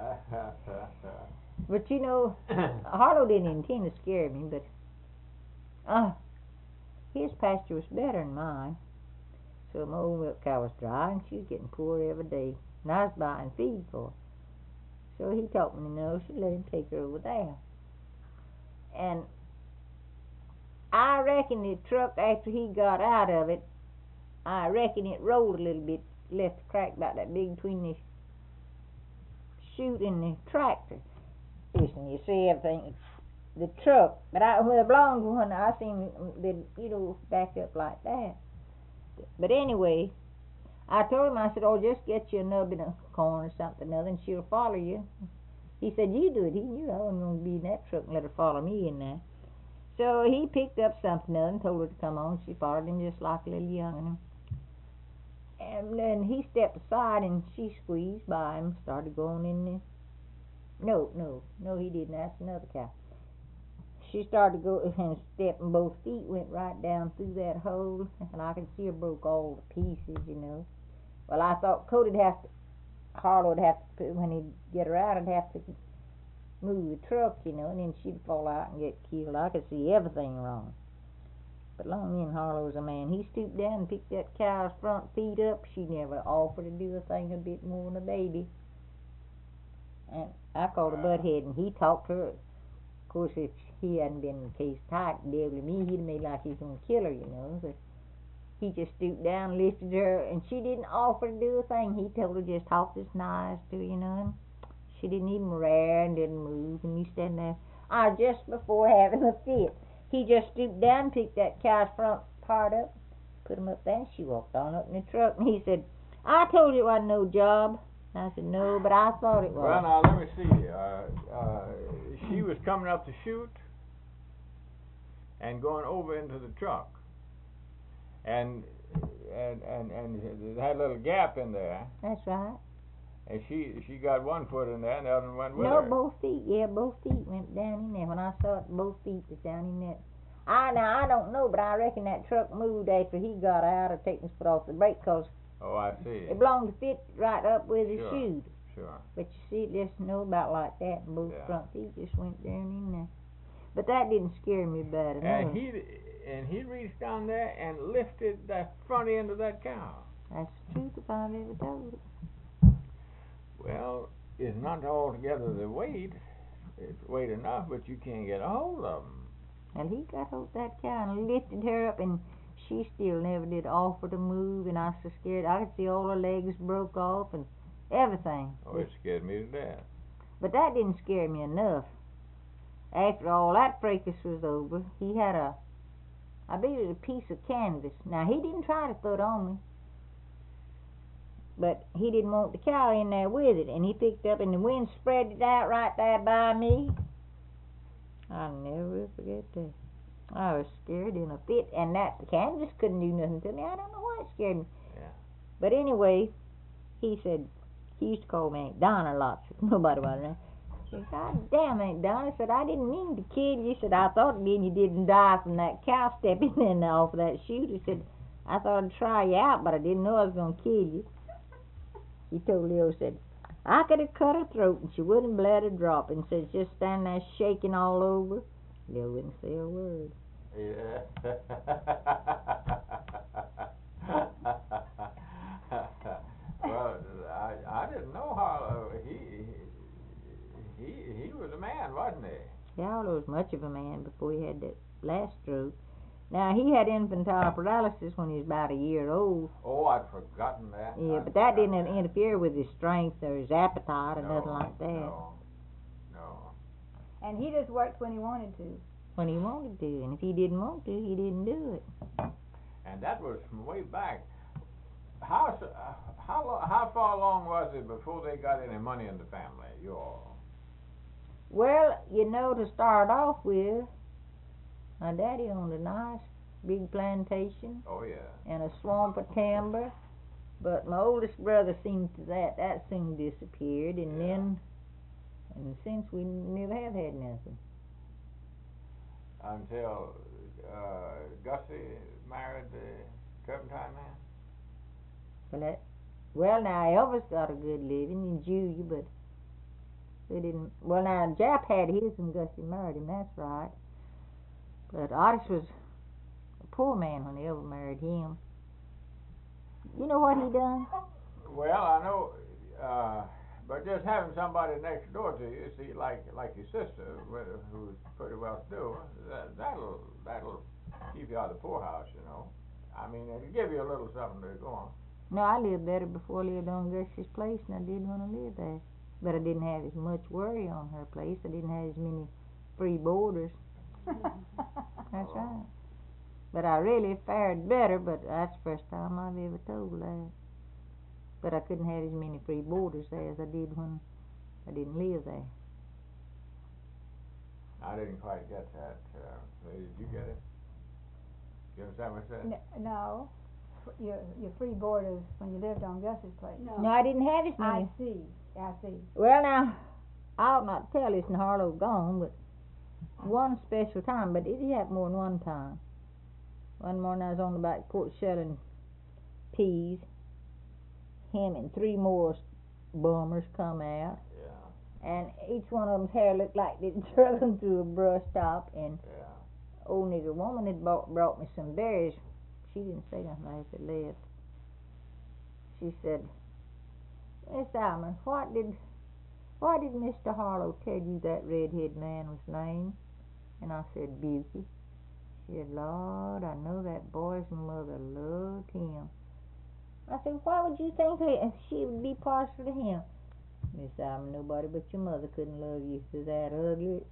But you know, Harlow didn't intend to scare me, but his pasture was better than mine. So my old milk cow was dry, and she was getting poorer every day. And I was buying feed for her. So he taught me to know, should let him take her over there. And I reckon the truck, after he got out of it, I reckon it rolled a little bit, left a crack about that big between the chute and the tractor. Listen, you see everything, the truck, but when the blonde one, I seen it, back up like that. But anyway, I told him, I said, "Oh, just get you a nub in a corn or something other, and she'll follow you." He said, "You do it." He knew I wasn't going to be in that truck and let her follow me in there. So he picked up something other and told her to come on. She followed him just like a little young'un. And then he stepped aside, and she squeezed by him, started going in there. No, he didn't. That's another cow. She started to go and step, and both feet went right down through that hole, and I could see her broke all to pieces, Well, I thought Harlow would have to, when he'd get her out, he'd have to move the truck, and then she'd fall out and get killed. I could see everything wrong. But long then, Harlow's a man. He stooped down and picked that cow's front feet up. She never offered to do a thing a bit more than a baby. And I called her butthead, and he talked to her. Of course, if he hadn't been case tight and dealt with me, he'd have made like he was going to kill her, But he just stooped down, lifted her, and she didn't offer to do a thing. He told her just talk this nice to her, and She didn't even rear and didn't move, and me standing there. Just before having a fit. He just stooped down, picked that cow's front part up, put him up there, and she walked on up in the truck. And he said, I told you it wasn't no job. And I said, no, but I thought it was. Well, now, let me see. She was coming up the chute and going over into the truck. And it had a little gap in there. That's right. And she got one foot in there, and the other one went with No, her. both feet. Yeah, both feet went down in there. When I saw it, both feet was down in there. I don't know, but I reckon that truck moved after he got out of taking his foot off the brake, 'cause Oh, I see. it belonged to fit right up with his Sure. shoes. Sure. But you see, it just know about like that, and both Yeah. front feet just went down in there. But that didn't scare me bad enough. And he reached down there and lifted the front end of that cow. That's the truth if I've ever told it. Well, it's not altogether the weight. It's weight enough, but you can't get a hold of them. And he got hold of that cow and lifted her up, and she still never did offer to move, and I was so scared. I could see all her legs broke off and everything. Oh, it scared me to death. But that didn't scare me enough. After all that fracas was over, he had I believe it was a piece of canvas. Now, he didn't try to throw it on me, but he didn't want the cow in there with it, and he picked up, and the wind spread it out right there by me. I'll never forget that. I was scared in a fit, and that canvas couldn't do nothing to me. I don't know why it scared me. Yeah. But anyway, he said, he used to call me Aunt Donna lots. Nobody was around. He said, God damn, Aunt Donna. I said, I didn't mean to kill you. He said, I thought maybe you didn't die from that cow stepping in off of that chute. He said, I thought I'd try you out, but I didn't know I was going to kill you. He told Leo, said, I could have cut her throat and she wouldn't bled a drop. And said, just standing there shaking all over. Leo wouldn't say a word. Yeah. Well, I didn't know Harlow. He was a man, wasn't he? Yeah, Harlow was much of a man before he had that last stroke. Now, he had infantile paralysis when he was about a year old. Oh, I'd forgotten that. Yeah, but that didn't interfere with his strength or his appetite or nothing like that. No. And he just worked when he wanted to. When he wanted to, and if he didn't want to, he didn't do it. And that was from way back. How far along was it before they got any money in the family? Well, you know, to start off with, my daddy owned a nice big plantation. Oh, yeah. And a swamp of timber. But my oldest brother seen to that soon disappeared, and since we never have had nothing. Until Gussie married the Turpentine man? Well, now Elvis got a good living in Julia, but they didn't. Well, now Jap had his and Gussie married him. That's right. But Otis was a poor man when Elvis married him. You know what he done? Well, I know, but just having somebody next door to you, see, like your sister, who's pretty well to do, that'll keep you out of the poorhouse, you know. I mean, it'll give you a little something to go on. No, I lived better before I lived on Gussie's place than I did when I lived there. But I didn't have as much worry on her place. I didn't have as many free boarders. That's right. But I really fared better, but that's the first time I've ever told that. But I couldn't have as many free boarders there as I did when I didn't live there. I didn't quite get that. Did you get it? You understand what I said? No. Your free boarders when you lived on Gus's place. No, I didn't have as many. I see. Well, now, I'll not tell this in Harlow gone, but one special time, but it happened more than one time. One morning I was on the back porch shelling peas. Him and three more bummers come out. Yeah. And each one of them's hair looked like they'd struggling through a brush top. And old nigger woman had brought me some berries. She didn't say nothing after it left. She said, Miss Alma, what did Mr. Harlow tell you that red-headed man was named? And I said, Bukie. She said, Lord, I know that boy's mother loved him. I said, why would you think that she would be partial to him? Miss Alma, nobody but your mother couldn't love you. Is that ugly?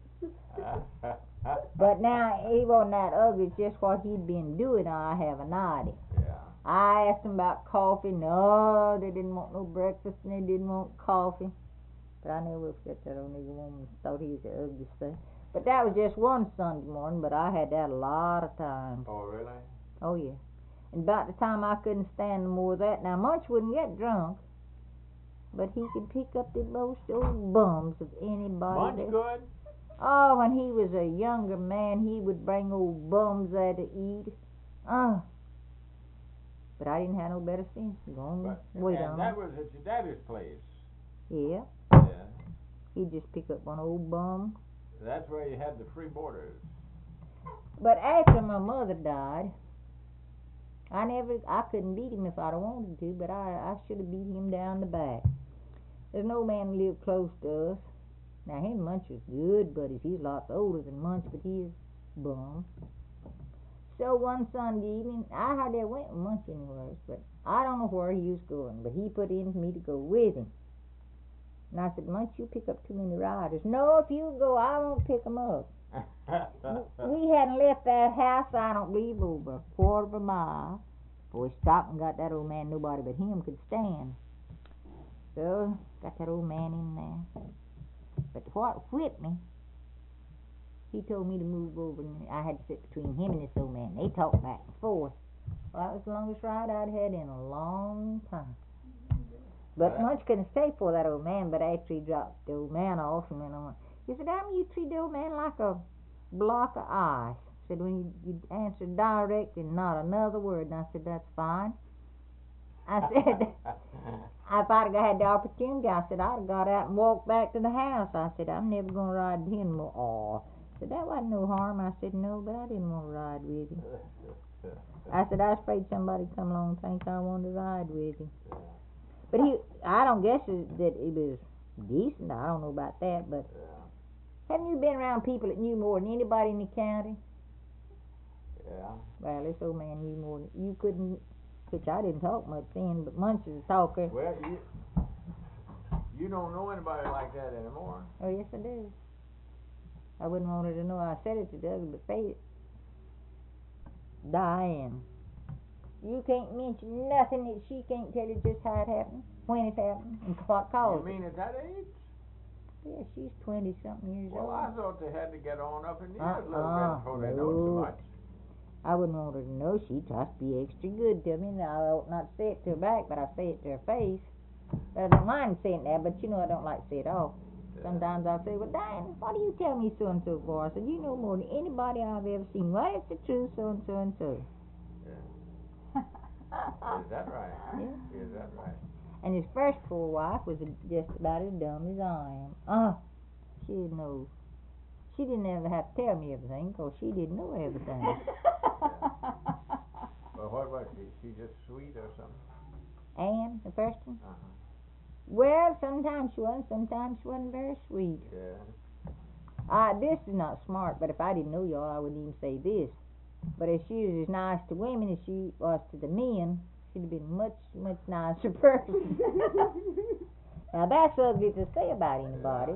But now, he wasn't that ugly, it's just what he'd been doing, I have an idea. Yeah. I asked them about coffee. No, they didn't want no breakfast and they didn't want coffee. But I never upset that old nigger woman. Thought he was the ugliest thing. But that was just one Sunday morning, but I had that a lot of times. Oh, really? Oh, yeah. And about the time I couldn't stand no more of that. Now, Munch wouldn't get drunk, but he could pick up the most old bums of anybody. Munch there. good? Oh, when he was a younger man, he would bring old bums there to eat. Oh. But I didn't have no better sense. Go on, wait on And that was at your daddy's place. Yeah. Yeah. He'd just pick up one old bum. That's where you had the free boarders. But after my mother died, I couldn't beat him if I'd have wanted to, but I should have beat him down the back. There's no man who lived close to us. Now, him and Munch was good buddies. He's lots older than Munch, but he's bum. So one Sunday evening, I hardly ever went with Munch anywhere, but I don't know where he was going, but he put in for me to go with him. And I said, Munch, you pick up too many riders. No, if you go, I won't pick them up. We hadn't left that house, I don't believe, over a quarter of a mile before we stopped and got that old man nobody but him could stand. So, got that old man in there. But what whipped me, he told me to move over, and I had to sit between him and this old man. They talked back and forth. Well, that was the longest ride I'd had in a long time. But Munch couldn't stay for that old man, but after he dropped the old man off and went on, he said, Alma, you treat the old man like a block of ice. Said, when you answered direct and not another word. And I said, that's fine. I said, if I'd had the opportunity, I said, I'd have got out and walked back to the house. I said, I'm never going to ride with him more. Aw. I said, that wasn't no harm. I said, no, but I didn't want to ride with him. I said, I was afraid somebody'd come along and think I wanted to ride with him. But I don't guess that he was decent. I don't know about that, but haven't you been around people that knew more than anybody in the county? Yeah. Well, this old man knew more than you couldn't, which I didn't talk much then, but Munch is a talker. Well, you don't know anybody like that anymore. Oh, yes, I do. I wouldn't want her to know I said it to Doug, but say it. Diane. You can't mention nothing that she can't tell you just how it happened, when it happened, and what caused You mean at that age? Yeah, she's 20-something years Well, old. I thought they had to get on up in years a little bit before they know too no. much. I wouldn't want her to know. She tries to be extra good to me. Now, I ought not say it to her back, but I say it to her face. But I don't mind saying that, but you know I don't like to say it off. Sometimes I say, well, Diane, why do you tell me so-and-so for? I said, you know more than anybody I've ever seen. Well, it's the truth, so-and-so and so. Is that right? Yeah. Is that right? And his first poor wife was just about as dumb as I am. She knows. She didn't ever have to tell me everything, because she didn't know everything. Well, what was she? She just sweet or something? Anne, the first one? Uh-huh. Well, sometimes she was, sometimes she wasn't very sweet. Yeah. This is not smart, but if I didn't know y'all, I wouldn't even say this. But if she was as nice to women as she was to the men, she'd have been much, much nicer person. Now, that's ugly to say about anybody.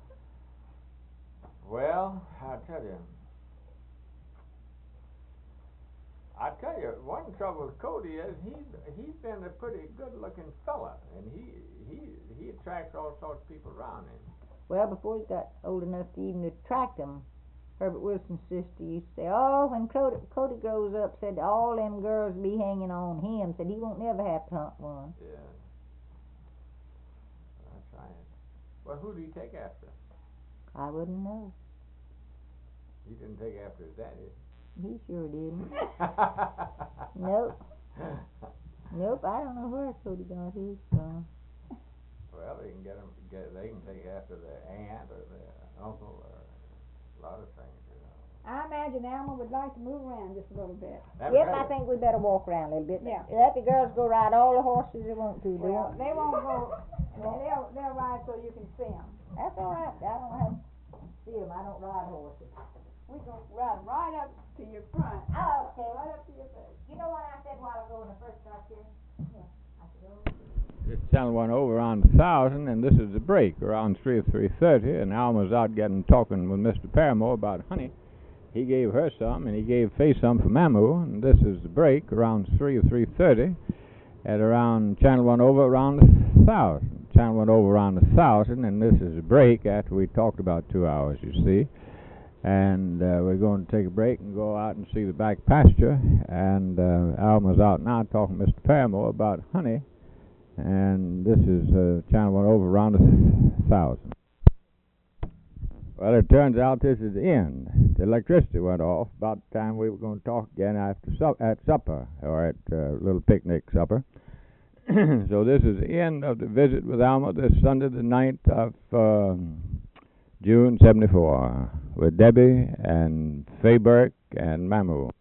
Well, I tell you, one trouble with Cody is he's been a pretty good-looking fella, and he attracts all sorts of people around him. Well, before he got old enough to even attract them, Herbert Wilson's sister used to say, oh, when Cody grows up, said all them girls be hanging on him, said he won't never have to hunt one. Yeah. That's right. Well, who do you take after? I wouldn't know. He didn't take after his daddy. He sure didn't. Nope. Nope, I don't know where Cody got his from. Well, they can take after their aunt or their uncle or a lot of things, you know. I imagine Alma would like to move around just a little bit. Yep, I think we better walk around a little bit. Yeah. Let the girls go ride all the horses they want to. Well, they won't go. They'll ride so you can see them. That's all right. I don't have to see them. I don't ride horses. We go right up to your front. Oh, okay. Right up to your face. You know what I said a while ago when I first got here? Yeah. It's Channel 1 over around 1,000, and this is the break around 3 or 3:30, and Alma's out talking with Mr. Paramore about honey. He gave her some, and he gave Faye some for Mamu, and this is the break around 3 or 3:30 at around Channel 1 over around 1,000. Channel 1 over around 1,000, and this is a break after we talked about 2 hours, you see. And we're going to take a break and go out and see the back pasture, and Alma's out now talking to Mr. Paramore about honey. And this is Channel 1 over around 1,000. Well, it turns out this is the end. The electricity went off about the time we were going to talk again after at supper, or at a little picnic supper. So this is the end of the visit with Alma this Sunday, the 9th of June, 74, with Debbie and Faye Burke and Mamu.